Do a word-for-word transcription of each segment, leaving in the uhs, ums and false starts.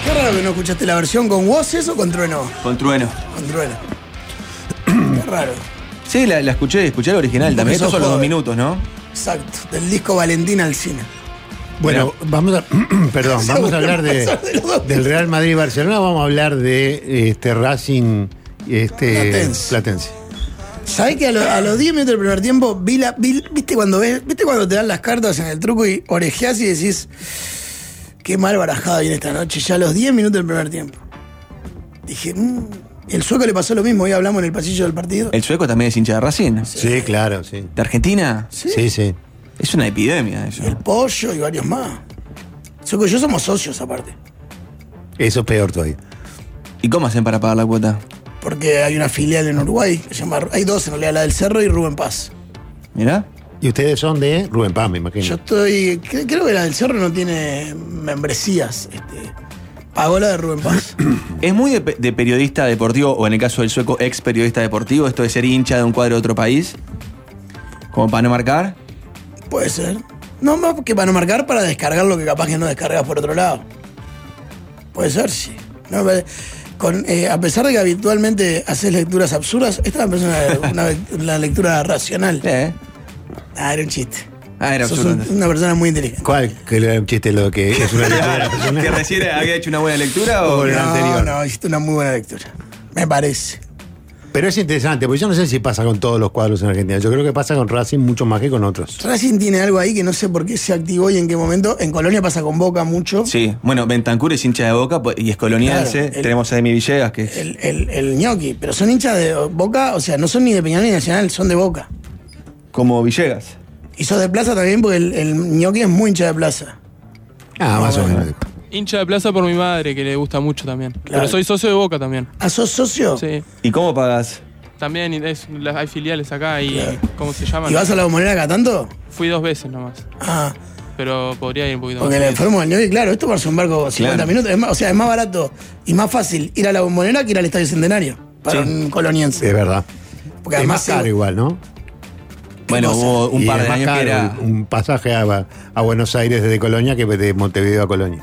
Qué raro que no escuchaste la versión con voces o con trueno. Con trueno. Con trueno. Qué raro. Sí, la, la escuché, escuché el original también. Estos son los dos minutos, ¿no? Exacto, del disco Valentina Alsina. Bueno, vamos a, perdón, vamos a hablar de, del Real Madrid y Barcelona, vamos a hablar de este Racing este Platense. Platense. ¿Sabés que a, lo, a los diez minutos del primer tiempo vi la, vi, viste cuando ves, viste cuando te dan las cartas en el truco y orejeás y decís qué mal barajada viene esta noche? Ya a los diez minutos del primer tiempo. Dije, mmm, el sueco le pasó lo mismo, hoy hablamos en el pasillo del partido. ¿El sueco también es hincha de Racing? Sí, sí, claro, sí. ¿De Argentina? Sí, sí. sí. Es una epidemia eso. Y el pollo y varios más. Sueco y yo somos socios aparte. Eso es peor todavía. ¿Y cómo hacen para pagar la cuota? Porque hay una filial en Uruguay que se llama, hay dos en realidad, la del Cerro y Rubén Paz. ¿Mirá? Y ustedes son de Rubén Paz, me imagino. Yo estoy, cre- creo que la del Cerro no tiene membresías. Este, pagó la de Rubén Paz. ¿Es muy de, de periodista deportivo, o en el caso del sueco, ex periodista deportivo, esto de ser hincha de un cuadro de otro país? ¿Como para no marcar? Puede ser. No más que para no marcar, para descargar lo que capaz que no descargas por otro lado. Puede ser, sí. No, pero con, eh, a pesar de que habitualmente haces lecturas absurdas, esta me parece una, una, una lectura racional. Eh. Ah, era un chiste. Ah, era Sos absurdo. un- una persona muy inteligente. ¿Cuál? Que era un chiste lo que es una lectura personal. ¿Que recién había hecho una buena lectura o...? O el No, anterior. no, hiciste una muy buena lectura. Me parece. Pero es interesante, porque yo no sé si pasa con todos los cuadros en Argentina. Yo creo que pasa con Racing mucho más que con otros. Racing tiene algo ahí que no sé por qué se activó y en qué momento. En Colonia pasa con Boca mucho. Sí, bueno, Bentancur es hincha de Boca pues, y es coloniense. Claro, el- Tenemos a Emi Villegas, que es... El, el, el ñoqui, pero son hinchas de Boca, o sea, no son ni de Peñarol ni de Nacional, son de Boca. como Villegas. Y sos de Plaza también porque el, el ñoqui es muy hincha de Plaza. Ah, más o bueno. menos. Hincha de Plaza por mi madre, que le gusta mucho también. Claro. Pero soy socio de Boca también. ¿Ah, sos socio? Sí. ¿Y cómo pagas? También es- las- hay filiales acá y... Claro. ¿Cómo se llaman? ¿Y vas a la Bombonera acá tanto? Fui dos veces nomás. Ah, Pero podría ir un poquito porque el más. enfermo del ñoqui, claro, esto tomarse un barco cincuenta Claro. minutos. Es más, o sea, es más barato y más fácil ir a la Bombonera que ir al Estadio Centenario para Sí. un coloniense. Es verdad. Porque Es además más caro se- igual, ¿no? Bueno, cosa? hubo un Y par es de más años caro que era... un pasaje a, a Buenos Aires desde Colonia que de Montevideo a Colonia.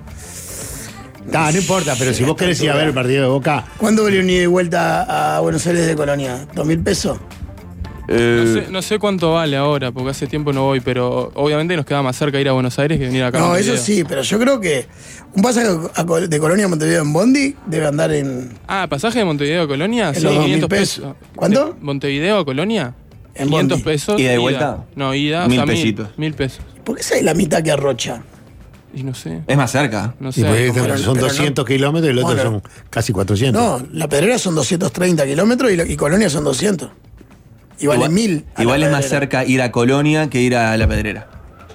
Ah, no importa, pero si vos querés ir a ver el partido de Boca, ¿Cuánto vale un ida y vuelta a Buenos Aires de Colonia? ¿Dos mil pesos? eh, No sé, no sé cuánto vale ahora, porque hace tiempo no voy, pero obviamente nos queda más cerca ir a Buenos Aires que venir acá. a No, Montevideo. eso sí, pero yo creo que un pasaje a Col- de Colonia a Montevideo en Bondi debe andar en, Ah, pasaje de Montevideo a Colonia, En sí, los dos mil quinientos pesos. pesos. ¿Cuánto? ¿De Montevideo a Colonia? En quinientos Bondi. pesos. ¿Ida y vuelta? No, ida, Mil o sea, pesitos. Mil, mil pesos. ¿Por qué esa es la mitad que arrocha? Y no sé, Es más cerca. no y sé. porque pero- son pero doscientos no- kilómetros y el otro Bueno. son casi cuatrocientos. No, la Pedrera son doscientos treinta kilómetros y, la- y Colonia son doscientos. Y vale Igual- mil. a Igual la es más Pedrera. cerca ir a Colonia que ir a La Pedrera.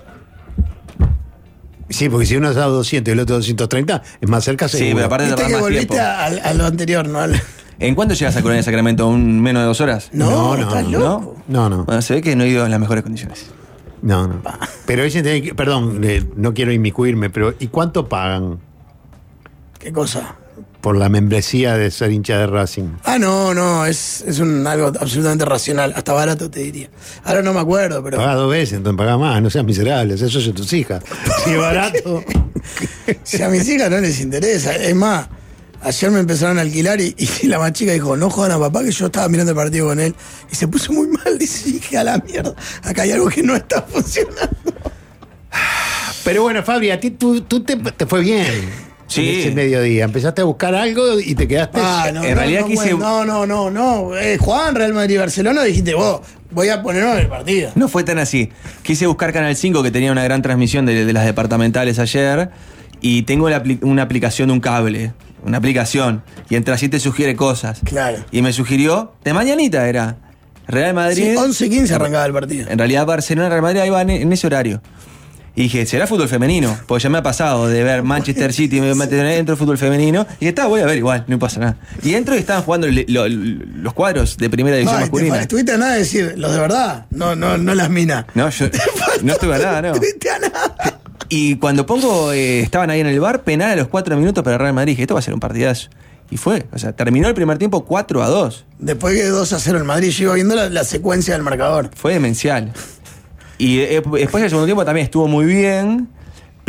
Sí, porque si uno es a doscientos y el otro doscientos treinta, es más cerca Sí, seguro. pero aparte Viste tarda que más volviste tiempo. a, a lo anterior, ¿no? Al- ¿En cuánto llegas a Colonia de Sacramento? ¿Un menos de dos horas? No, No, no, estás no. loco. No, no, Bueno, se ve que no he ido en las mejores condiciones. no, no. Pero dicen que, perdón, eh, no quiero inmiscuirme, pero ¿y cuánto pagan ¿Qué cosa? por la membresía de ser hincha de Racing? Ah, no, no, es, es un, algo absolutamente racional. Hasta barato te diría. Ahora no me acuerdo, pero. Pagás dos veces, entonces pagás más, no seas miserable, eso es tus hijas. Si es barato. Si a mis hijas no les interesa. Es más, ayer me empezaron a alquilar y, y la más chica dijo, no jodan a papá, que yo estaba mirando el partido con él. Y se puso muy mal. Dice, dije, a la mierda. Acá hay algo que no está funcionando. Pero bueno, Fabri, a ti tú, tú te, te fue bien. Sí. En ese mediodía. Empezaste a buscar algo y te quedaste. Ah, no, En no, realidad no, quise- bueno, no, no, no, no. Eh, jugaban Real Madrid y Barcelona, dijiste, vos, voy a ponerme en el partido. No fue tan así. Quise buscar Canal cinco, que tenía una gran transmisión de, de las departamentales ayer, y tengo la apli- una aplicación de un cable, una aplicación, y entre así te sugiere cosas. Claro. Y me sugirió, de mañanita era, Real Madrid. Sí, once quince arrancaba el partido. En realidad Barcelona, Real Madrid, ahí va en, en ese horario. Y dije, ¿será fútbol femenino? Porque ya me ha pasado de ver Manchester City y me meter dentro fútbol femenino. Y está, voy a ver igual, no pasa nada. Y entro y estaban jugando le- lo- lo- los cuadros de primera división No, masculina. te- estuviste a nada de decir, los de verdad, no, no, no las minas. No, yo no estuve a nada, no. Estuviste a nada. Y cuando pongo, eh, estaban ahí en el bar, penal a los cuatro minutos para Real Madrid. Dije, esto va a ser un partidazo. Y fue, o sea, terminó el primer tiempo cuatro a dos. Después que dos a cero el Madrid, yo iba viendo la, la secuencia del marcador. Fue demencial. Y eh, después del segundo tiempo también estuvo muy bien,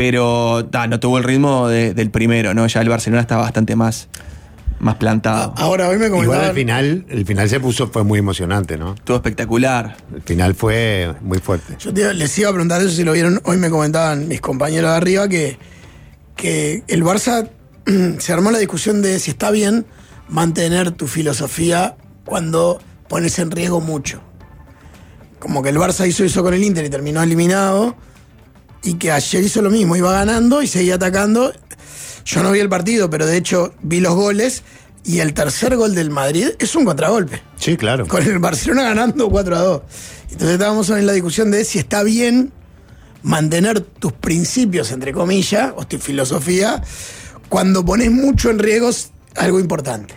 pero da, no tuvo el ritmo de, del primero, ¿no? Ya el Barcelona está bastante más, más plantado. Ahora, hoy me Igual comentaban... al final, el final se puso, fue muy emocionante, ¿no? Estuvo espectacular. El final fue muy fuerte. Yo te- les iba a preguntar eso si lo vieron. Hoy me comentaban mis compañeros de arriba que, que el Barça se armó la discusión de si está bien mantener tu filosofía cuando pones en riesgo mucho. Como que el Barça hizo eso con el Inter y terminó eliminado, y que ayer hizo lo mismo, iba ganando y seguía atacando. Yo no vi el partido, pero de hecho vi los goles, y el tercer gol del Madrid es un contragolpe, Sí, claro. con el Barcelona ganando cuatro a dos. Entonces estábamos en la discusión de si está bien mantener tus principios, entre comillas, o tu filosofía, cuando pones mucho en riesgo algo importante.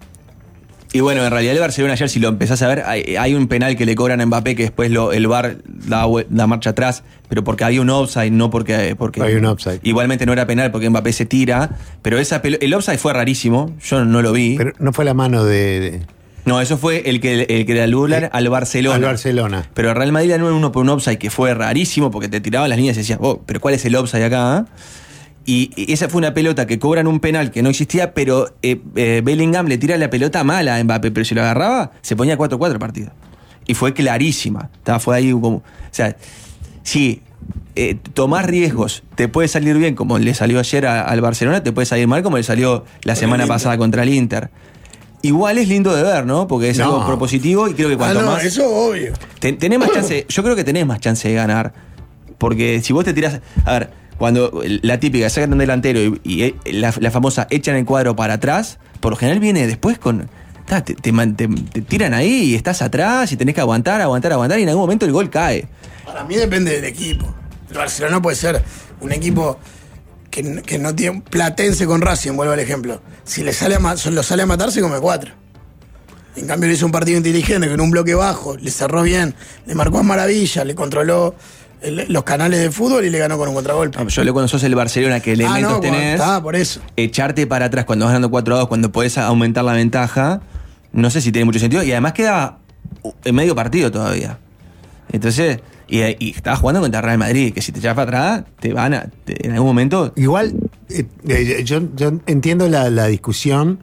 Y bueno, en realidad el Barcelona ayer, si lo empezás a ver, hay, hay un penal que le cobran a Mbappé que después lo, el V A R da, vue- da marcha atrás, pero porque había un offside, no porque, porque... Hay un offside. Igualmente no era penal porque Mbappé se tira, pero esa pelo- el offside fue rarísimo, yo no lo vi. Pero no fue la mano de, de- No, eso fue el que, el que le anulan Eh, al Barcelona. al Barcelona. Pero el Real Madrid anulan uno por un offside que fue rarísimo porque te tiraban las líneas y decías, oh, pero ¿cuál es el offside acá? Y y esa fue una pelota que cobran un penal que no existía, pero eh, eh, Bellingham le tira la pelota mala a Mbappé, pero si lo agarraba, se ponía cuatro cuatro el partido. Y fue clarísima. Estaba, fue ahí como. O sea, sí, eh, tomás riesgos, te puede salir bien, como le salió ayer a- al Barcelona, te puede salir mal, como le salió la semana el Inter. pasada contra el Inter. Igual es lindo de ver, ¿no? Porque es No. algo propositivo y creo que Ah, cuanto no, más. eso obvio. Ten- tenés más chance, yo creo que tenés más chance de ganar. Porque si vos te tirás. A ver, cuando la típica sacan un delantero y, y, eh, la, la famosa echan el cuadro para atrás, por lo general viene después con. ta, Te, te man- te- te tiran ahí y estás atrás y tenés que aguantar, aguantar, aguantar y en algún momento el gol cae. Para mí depende del equipo. El Barcelona puede ser un equipo que, n- que no tiene Platense con Racing, vuelvo al ejemplo. Si le sale a ma- lo sale a matar, se come cuatro. En cambio, le hizo un partido inteligente, con un bloque bajo, le cerró bien, le marcó a maravilla, le controló el- los canales de fútbol y le ganó con un contragolpe. No, yo le cuando sos el Barcelona, que elementos ah, no, tenés, ah, por eso. echarte para atrás cuando vas ganando cuatro a dos, cuando podés aumentar la ventaja, no sé si tiene mucho sentido. Y además queda en medio partido todavía. Entonces, y, y estabas jugando contra Real Madrid, que si te echas para atrás, te van a. te- en algún momento. Igual, eh, eh, yo, yo entiendo la, la discusión.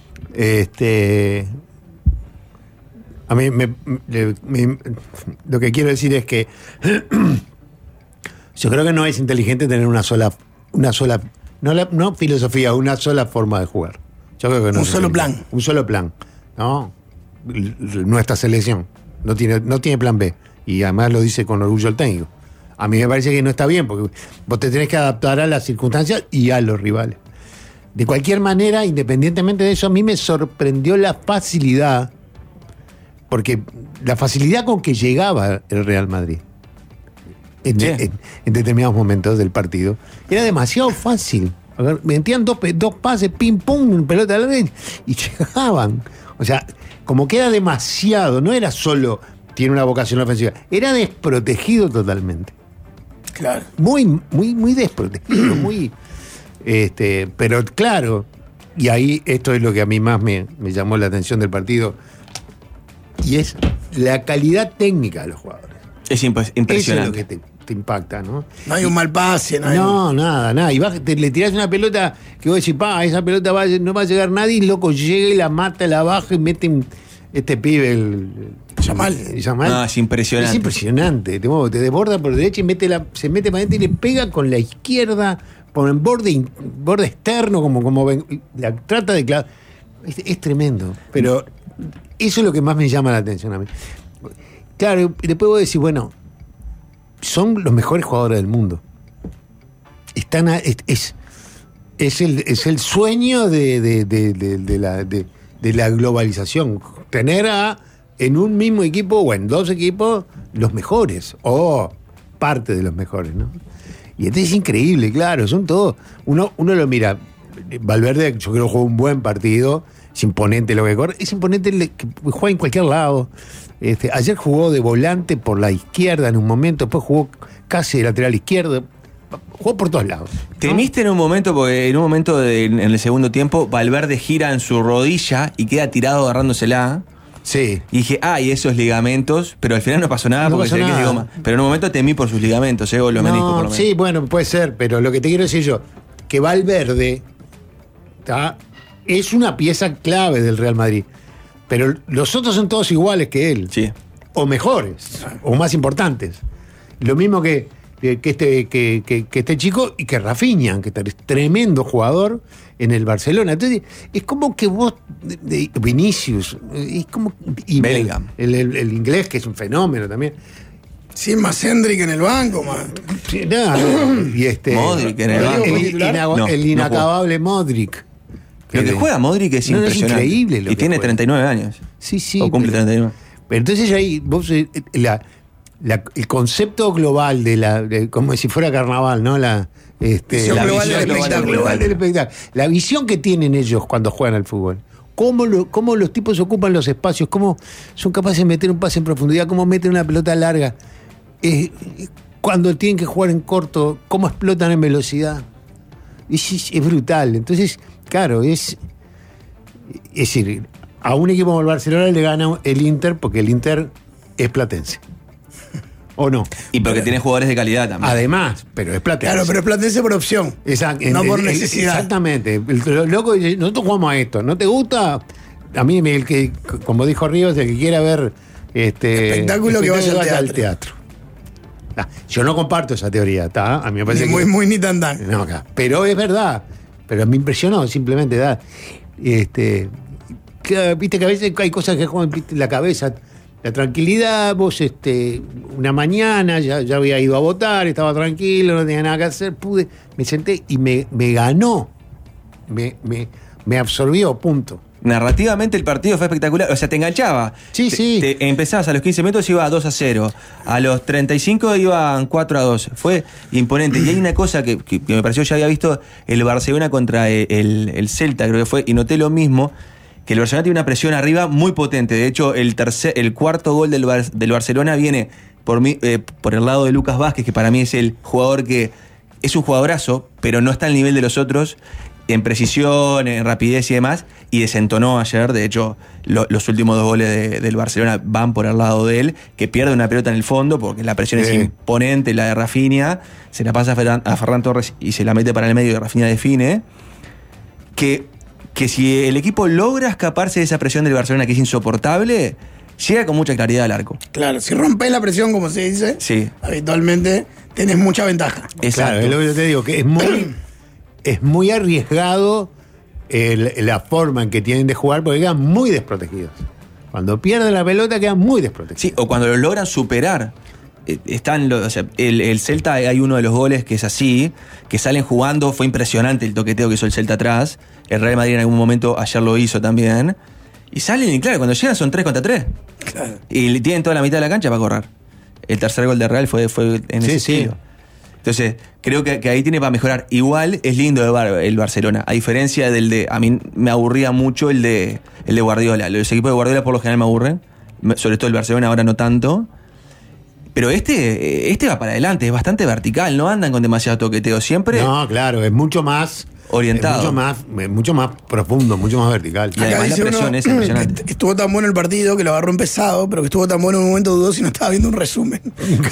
Este. A mí me- me- me- lo que quiero decir es que yo creo que no es inteligente tener una sola, una sola, no, la- no filosofía, una sola forma de jugar. Yo creo que no Un es solo inteligente. plan. Un solo plan, ¿no? L- l- Nuestra selección no tiene, no tiene plan B. Y además lo dice con orgullo el técnico. A mí me parece que no está bien, porque vos te tenés que adaptar a las circunstancias y a los rivales. De cualquier manera, independientemente de eso, a mí me sorprendió la facilidad, porque la facilidad con que llegaba el Real Madrid en, Sí. en- en determinados momentos del partido era demasiado fácil. A ver, metían dos, pe- dos pases, pim pum, pelota al área y llegaban. O sea, como que era demasiado, no era solo tiene una vocación ofensiva, era desprotegido totalmente. Claro. Muy, muy, muy desprotegido, muy. Este, pero claro, y ahí esto es lo que a mí más me, me llamó la atención del partido, y es la calidad técnica de los jugadores. Es imp- Eso es lo impresionante. que te, te impacta, ¿no? No hay un mal pase, no hay. No, nada, nada. Y vas, te, le tirás una pelota que vos decís, pa, esa pelota va, a- no va a llegar nadie, y loco llega y la mata, la baja y mete un- este pibe, el. Yamal. el Yamal. No, es impresionante. Es impresionante. Te, muevo, te desborda por derecha y mete la, se mete para adentro y le pega con la izquierda, por el borde, in- borde externo, como, como ven- la trata de clavar. Es, es tremendo. Pero eso es lo que más me llama la atención a mí. Claro, y después vos decís, bueno, son los mejores jugadores del mundo. Están a- es, es, es el, es el sueño de, de, de, de- de la, de, de la globalización. Tener a, en un mismo equipo o en dos equipos los mejores, o parte de los mejores, ¿no? Y este es increíble, claro, son todos. Uno, uno lo mira, Valverde, yo creo que jugó un buen partido, es imponente lo que corre, es imponente el que juega en cualquier lado. Este, ayer jugó de volante por la izquierda en un momento, después jugó casi de lateral izquierdo, jugó por todos lados. ¿no? Temiste en un momento, porque en un momento de- en el segundo tiempo, Valverde gira en su rodilla y queda tirado agarrándosela. Sí. Y dije, ah, y esos ligamentos, pero al final no pasó nada No porque pasó se ve que es de nada. goma. Pero en un momento temí por sus ligamentos, ¿eh? O los meniscos, por lo menos. Sí, bueno, puede ser, pero lo que te quiero decir yo, que Valverde ¿tá? es una pieza clave del Real Madrid, pero los otros son todos iguales que él, Sí. o mejores, o más importantes. Lo mismo que, que, que este, que, que, que este chico y que Rafinha, que es tremendo jugador en el Barcelona. Entonces, es como que vos, de, de Vinicius, es como. Y Bellingham. El, el, el inglés, que es un fenómeno también. Sí, más Hendrick en el banco, man. Sí, nada, y este, Modric en el el, banco. el, titular. inagua- No, el no inacabable Modric. Lo que juega Modric es No, no, es impresionante. increíble lo y que tiene juega. treinta y nueve años. Sí, sí. O cumple pero- treinta y nueve. Pero entonces ahí, vos, eh, la, la- el concepto global de la, de- como si fuera carnaval, ¿no? La, este, Visión la global visión del espectáculo. global del espectáculo. La visión que tienen ellos cuando juegan al fútbol. Cómo, lo- cómo los tipos ocupan los espacios, cómo son capaces de meter un pase en profundidad, cómo meten una pelota larga. Eh, cuando tienen que jugar en corto, cómo explotan en velocidad. Es, es- es brutal. Entonces, claro, es. Es decir, a un equipo como el Barcelona le gana el Inter porque el Inter es platense. ¿O no? Y porque tiene jugadores de calidad también. Además, pero es platense. Claro, pero es platense por opción. Exacto. no El- por el- necesidad. Exactamente. El, lo loco dice, nosotros jugamos a esto. ¿No te gusta? A mí, el que, como dijo Ríos, el que quiera ver este Espectáculo, que vaya al al teatro. Ah, yo no comparto esa teoría, ¿está? A mí me parece Ni muy, que, muy ni tan tan. no, acá. Pero es verdad. Pero me impresionó simplemente. Da. Este, que, viste que a veces hay cosas que juegan viste, la cabeza. La tranquilidad, vos, este, una mañana, ya, ya había ido a votar, estaba tranquilo, no tenía nada que hacer, pude, me senté y me, me ganó. Me, me, me absorbió, punto. Narrativamente el partido fue espectacular. O sea, te enganchaba. Sí, Te- sí. te- empezabas a los quince minutos iba a dos a cero. A los treinta y cinco iban cuatro a dos. Fue imponente. Y hay una cosa que, que- que me pareció, ya había visto el Barcelona contra el, el Celta, creo que fue, y noté lo mismo, que el Barcelona tiene una presión arriba muy potente. De hecho, el tercer, el cuarto gol del, Bar- del Barcelona viene por, mí, eh, por el lado de Lucas Vázquez, que para mí es el jugador que es un jugadorazo, pero no está al nivel de los otros en precisión, en rapidez y demás, y desentonó ayer. De hecho, lo- los últimos dos goles de- del Barcelona van por el lado de él, que pierde una pelota en el fondo, porque la presión es Sí. imponente, la de Rafinha, se la pasa a Ferran, a Ferran Torres y se la mete para el medio y Rafinha define. Que, que si el equipo logra escaparse de esa presión del Barcelona, que es insoportable, llega con mucha claridad al arco. Claro, si rompes la presión, como se dice, Sí. habitualmente tenés mucha ventaja. Exacto. Claro, es lo que yo te digo, que es muy, es muy arriesgado el- la forma en que tienen de jugar porque quedan muy desprotegidos. Cuando pierden la pelota quedan muy desprotegidos. Sí, o cuando lo logran superar. Eh, Están los, o sea, el, el Celta, hay uno de los goles que es así, que salen jugando, fue impresionante el toqueteo que hizo el Celta atrás. El Real Madrid en algún momento ayer lo hizo también. Y salen, y claro, cuando llegan son tres contra tres. Claro. Y le tienen toda la mitad de la cancha para correr. El tercer gol de Real fue, fue en Sí, ese sí. estilo. Entonces, creo que, que ahí tiene para mejorar. Igual es lindo el, Bar- el Barcelona, a diferencia del de. A mí me aburría mucho el de, el de Guardiola. Los equipos de Guardiola por lo general me aburren. Me- Sobre todo el Barcelona, ahora no tanto. Pero este, este va para adelante, es bastante vertical, no andan con demasiado toqueteo. Siempre. No, claro, es mucho más Orientado. es mucho más, es mucho más profundo, mucho más vertical. Y además la dice presión uno es impresionante. que estuvo tan bueno el partido que lo agarró empezado, pero que estuvo tan bueno en un momento dudoso y no estaba viendo un resumen.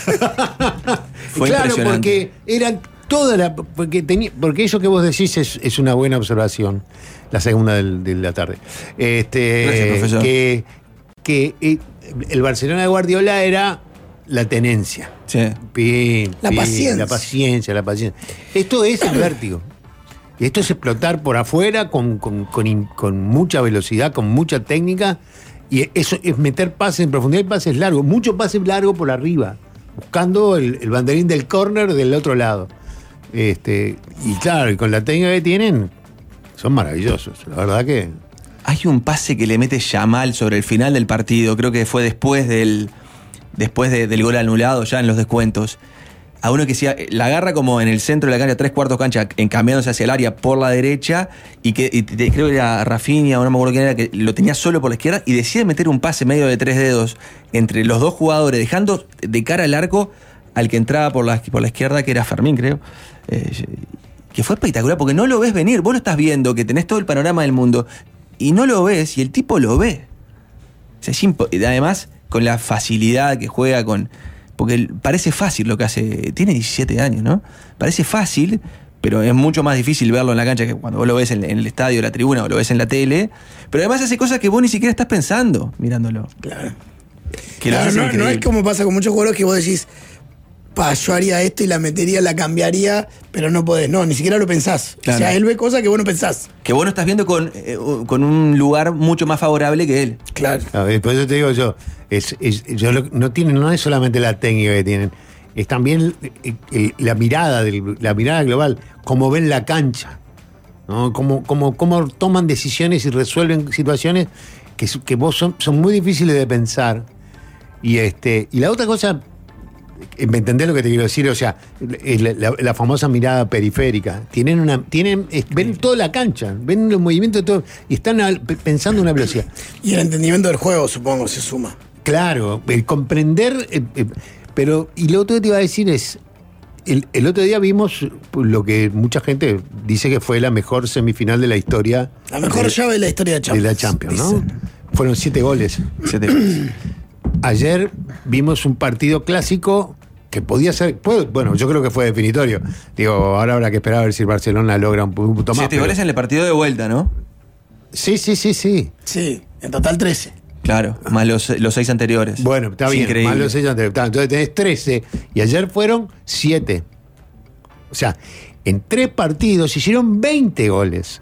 Fue claro, impresionante. porque eran toda la porque tenía, porque eso que vos decís es, es una buena observación, la segunda del- de la tarde. Este Gracias, profesor. que, que eh, el Barcelona de Guardiola era la tenencia. Sí. Pin, La pin, paciencia. La paciencia, la paciencia. Esto es el vértigo. Y esto es explotar por afuera con, con, con in- con mucha velocidad, con mucha técnica. Y eso es meter pases en profundidad y pases largos. Mucho pase largo por arriba. Buscando el, el banderín del córner del otro lado. Este, y claro, y con la técnica que tienen, son maravillosos. La verdad que. Hay un pase que le mete Yamal sobre el final del partido, creo que fue después del después de- del gol anulado, ya en los descuentos. A uno que sea, la agarra como en el centro de la cancha, tres cuartos cancha, encambiándose hacia el área por la derecha, y que y te- creo que era Rafinha, o no me acuerdo quién era, que lo tenía solo por la izquierda, y decide meter un pase medio de tres dedos entre los dos jugadores, dejando de cara al arco al que entraba por la, por la izquierda, que era Fermín, creo. Eh, que fue espectacular, porque no lo ves venir, vos lo estás viendo, que tenés todo el panorama del mundo, y no lo ves, y el tipo lo ve. O sea, es impo- además, con la facilidad que juega con... Porque parece fácil lo que hace... Tiene diecisiete años, ¿no? Parece fácil, pero es mucho más difícil verlo en la cancha que cuando vos lo ves en, en el estadio, la tribuna, o lo ves en la tele. Pero además hace cosas que vos ni siquiera estás pensando mirándolo. Claro. Que lo Claro, hace no, no increíble. es como pasa con muchos jugadores que vos decís, pa, yo haría esto y la metería, la cambiaría, pero no podés. No, ni siquiera lo pensás. Claro. O sea, él ve cosas que vos no pensás. Que vos no estás viendo con, eh, con un lugar mucho más favorable que él. Claro. A ver, por eso te digo yo, es, es- yo lo- no tienen, no es solamente la técnica que tienen, es también eh, eh, la mirada, del- la mirada global, cómo ven la cancha, ¿no? Cómo, cómo, cómo toman decisiones y resuelven situaciones que, s- que vos son, son muy difíciles de pensar. Y este, y la otra cosa, eh, ¿me entendés lo que te quiero decir? O sea, es la, la- la famosa mirada periférica. Tienen una, tienen, es- ven toda la cancha, ven los movimientos de todo, y están al- pe- pensando en una velocidad. Y el entendimiento del juego, supongo, se suma. Claro, el comprender, eh, eh, pero, y lo otro que te iba a decir es, el, el otro día vimos lo que mucha gente dice que fue la mejor semifinal de la historia. La mejor de, llave de la historia de de Champions. la Champions, ¿no? Dicen. Fueron siete goles. Siete goles. Ayer vimos un partido clásico que podía ser, puede- bueno, yo creo que fue definitorio. Digo, ahora habrá que esperar a ver si el Barcelona logra un, un punto más. Siete pero- goles en el partido de vuelta, ¿no? Sí, sí, sí, sí. Sí, en total trece. Claro, más los, los seis anteriores. Bueno, está Es bien. increíble. Más los seis anteriores. Está, entonces tenés trece y ayer fueron siete. O sea, en tres partidos hicieron veinte goles.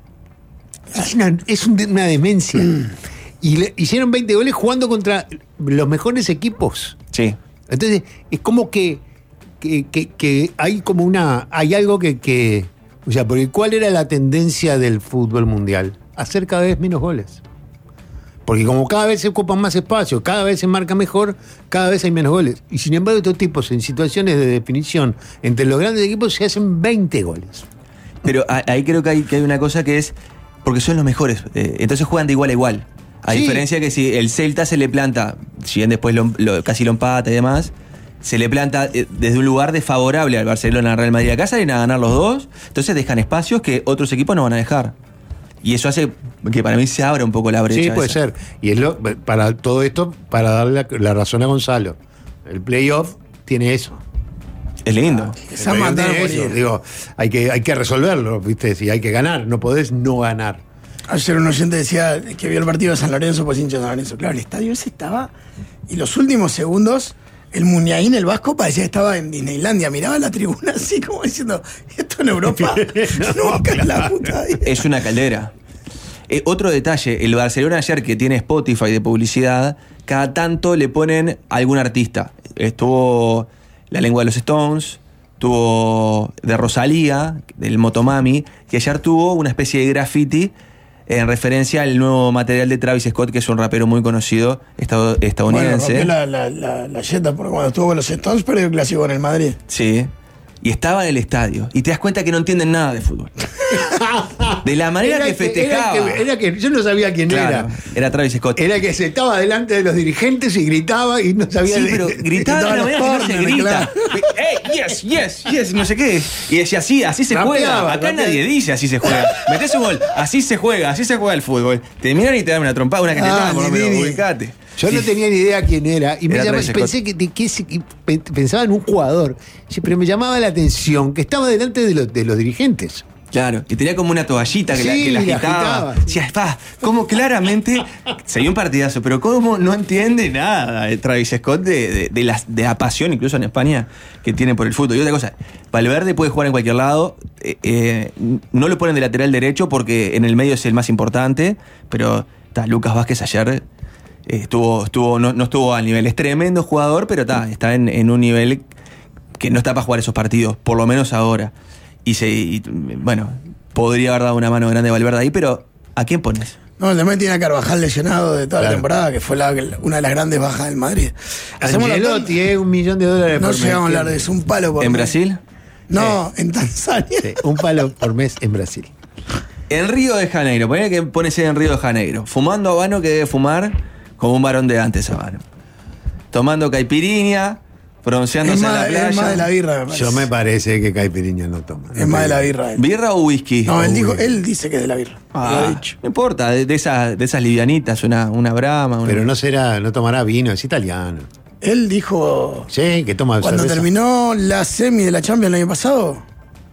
Es una, es un- una demencia. Y le- hicieron veinte goles jugando contra los mejores equipos. Sí. Entonces, es como que, que, que- que hay como una. Hay algo que, que. O sea, porque ¿cuál era la tendencia del fútbol mundial? Hacer cada vez menos goles. Porque como cada vez se ocupan más espacio, cada vez se marca mejor, cada vez hay menos goles. Y sin embargo, estos tipos en situaciones de definición entre los grandes equipos se hacen veinte goles. Pero a- ahí creo que hay, que hay una cosa que es. Porque son los mejores. eh, entonces juegan de igual a igual. A Sí. diferencia que si el Celta se le planta, si bien después lo- lo- casi lo empata y demás, se le planta eh, desde un lugar desfavorable al Barcelona, al Real Madrid. Acá salen a ganar los dos, entonces dejan espacios que otros equipos no van a dejar. Y eso hace que para mí se abra un poco la brecha. Sí, puede esa. ser. Y es lo, para todo esto, para darle la, la razón a Gonzalo. El playoff tiene eso. Es lindo. Es a El playoff matar tiene o eso. morir. Digo, hay que, hay que resolverlo, ¿viste? Si hay que ganar, no podés no ganar. Ayer un oyente decía que vio el partido de San Lorenzo, pues hincha de San Lorenzo. Claro, el estadio ese estaba. Y los últimos segundos, el Muñain, el vasco, parecía que estaba en Disneylandia. Miraba la tribuna así como diciendo: esto en Europa nunca en la puta vida. Es una caldera. Eh, otro detalle, el Barcelona ayer que tiene Spotify de publicidad, cada tanto le ponen algún artista. Estuvo La Lengua de los Stones, tuvo de Rosalía, del Motomami, y ayer tuvo una especie de graffiti en referencia al nuevo material de Travis Scott, que es un rapero muy conocido estado- Bueno, estadounidense. rompió la, la, la, la yeta porque cuando estuvo con los Stones perdió el clásico en el Madrid. Sí. Y estaba en el estadio. Y te das cuenta que no entienden nada de fútbol. De la manera Era que festejaba. Era que, era que- yo no sabía quién Claro, era. era Travis Scott. Era que se estaba delante de los dirigentes y gritaba y no sabía. Sí, pero gritaba de una manera que no se corners, grita. ¡Ey, yes, yes, yes! No sé qué. Y decía así, así se Rapeaba, juega. Acá rapeaba. nadie dice así se juega. Metés un gol, así se juega, así se juega el fútbol. Te miran y te dan una trompada, una que te Ah, da, por lo menos, Nini. ubicate. Yo no Sí. tenía ni idea quién era. Y me Era llamaba- Travis pensé Scott. que, de que ese- y pe- pensaba en un jugador. Sí, pero me llamaba la atención que estaba delante de los, de los dirigentes. Claro, y tenía como una toallita que, la, Sí, que la la agitaba. agitaba. Decía, "Pa, como claramente se dio un partidazo, pero cómo no entiende nada el Travis Scott de, de, de la, de la pasión, incluso en España, que tiene por el fútbol. Y otra cosa, Valverde puede jugar en cualquier lado, eh, eh, no lo ponen de lateral derecho porque en el medio es el más importante, pero ta, Lucas Vázquez ayer eh, estuvo, estuvo no, no estuvo al nivel, es tremendo jugador, pero ta, está en, en un nivel que no está para jugar esos partidos, por lo menos ahora. Y, se, y, bueno, podría haber dado una mano grande a Valverde ahí, pero ¿a quién pones? No, el demás tiene a Carvajal lesionado de toda la Claro. temporada, que fue la- una de las grandes bajas del Madrid. Hacemos la Angelotti, eh, un millón de dólares No por mes. llegamos a hablar de eso, un palo por ¿En mes. Brasil? No, en Tanzania. Sí, un palo por mes en Brasil. En Río de Janeiro, ponele que pones en Río de Janeiro, fumando habano que debe fumar como un varón de antes habano. Tomando caipirinha, Bronceándose Es en la más, playa. es más de la birra, me parece. Yo me parece que Caipirinha no toma. Es más de la birra. él. ¿Birra o whisky? No, él, Uy. dijo, él dice que es de la birra. Lo Ah, ha dicho. no importa, de, de esas, de esas livianitas, una, una brama. Una... Pero no será, no tomará vino, es italiano. Él dijo, Sí, que toma cuando cerveza. terminó la semi de la Champions el año pasado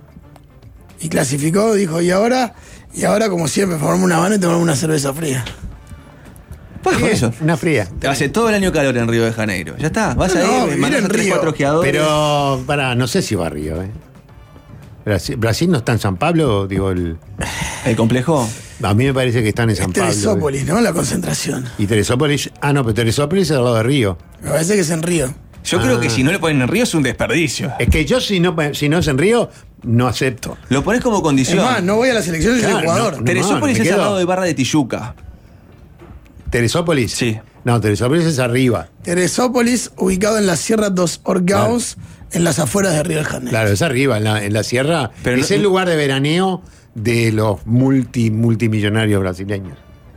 y clasificó, dijo, y ahora, y ahora como siempre, formamos una mano y tomamos una cerveza fría. Pues por eso. Una fría. Te hace todo el año calor en Río de Janeiro. Ya está, vas No, a no, ir, vivir mandas en a tres, Río. cuatro ojeadores. Pero, para, no sé si va a Río, ¿eh? Brasil, Brasil no está en San Pablo, digo, el, ¿El complejo? a mí me parece que están en San Es Pablo. Teresópolis, ¿no? La concentración. Y Teresópolis, ah, no, pero Teresópolis es al lado de Río. Me parece que es en Río. Yo Ah. creo que si no le ponen en Río es un desperdicio. Es que yo, si no, si no es en Río, no acepto. Lo pones como Es condición. más, no voy a la selección, yo soy Claro, jugador. no, Teresópolis me es al quedo. lado de Barra de Tijuca. ¿Teresópolis? Sí. No, Teresópolis es arriba. Teresópolis, ubicado en la Sierra dos Orgaos, en las afueras de Río de Janeiro. Claro, es arriba, en la, en la sierra. Pero es no- el lugar de veraneo de los multi, multimillonarios brasileños.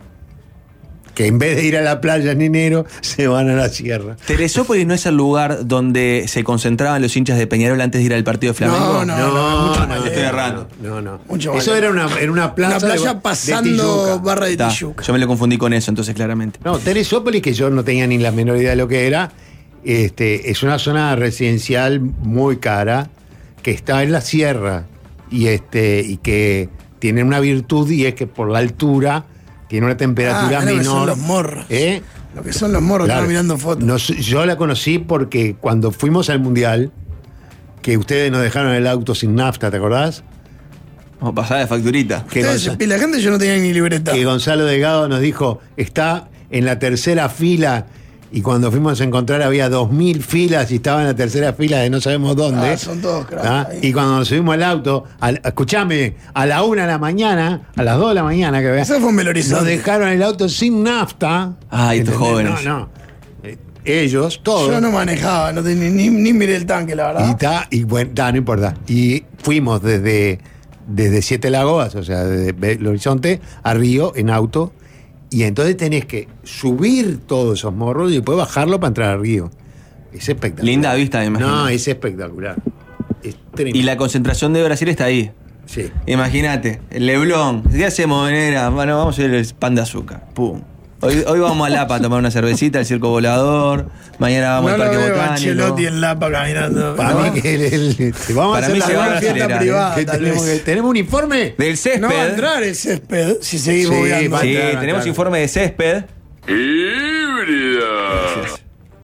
Que en vez de ir a la playa en enero, se van a la sierra. Teresópolis no es el lugar donde se concentraban los hinchas de Peñarol antes de ir al partido de Flamengo. No, no, no, mucho más estoy lejos. errando. No, no. Mucho más Eso lejos. era una, era una plaza. Una playa de- de pasando Tijuca. Barra de Está, Tijuca. yo me lo confundí con eso, entonces claramente. No, Teresópolis, que yo no tenía ni la menor idea de lo que era, este, es una zona residencial muy cara, que está en la sierra, y este, y que tiene una virtud, y es que por la altura tiene una temperatura Ah, claro que menor. son los morros. ¿Eh? Lo que son los morros, Claro. estaba mirando fotos. Nos- yo la conocí porque cuando fuimos al Mundial, que ustedes nos dejaron el auto sin nafta, ¿te acordás? Vamos a pasar de facturita. Que, Ustedes, Gonza- pila de gente, yo no tenía ni libreta. que Gonzalo Delgado nos dijo, está en la tercera fila, y cuando fuimos a encontrar había dos mil filas y estaba en la tercera fila de no sabemos dónde. Ah, son todos cracks ¿Ah? ahí. Y cuando nos subimos al auto, al- escuchame, a la una de la mañana, a las dos de la mañana, que veas, Eso fue en Belo nos Horizonte. dejaron el auto sin nafta. Ay, estos ¿Entendés? jóvenes. No, no. Eh, Ellos, todos. Yo no manejaba, no tenía, ni, ni miré el tanque, la Y verdad. ta, y bueno, ta, no importa. Y fuimos desde, desde Siete Lagos, o sea, desde Belo Horizonte, a Río en auto. Y entonces tenés que subir todos esos morros y después bajarlo para entrar a Río. Es espectacular. Linda vista, me imagino. No, es espectacular. Es tremendo. Y la concentración de Brasil está ahí. Sí. Imagínate, el Leblon. ¿Qué hacemos, Venera? Bueno, vamos a ir al pan de azúcar. Pum. Hoy, hoy vamos a Lapa a tomar una cervecita, al Circo Volador. Mañana vamos No al lo Parque veo a Botánico. Ancelotti en Lapa caminando. Para ¿no? mí que el, el- vamos Para a hacer mí la se va a gran fiesta acelerar, privada, que tal tenemos, vez. que- ¿Tenemos un informe? Del césped. No va a entrar el césped si seguimos Sí, viendo. va a Sí, entrar, va a tenemos entrar. informe de césped. Híbrida.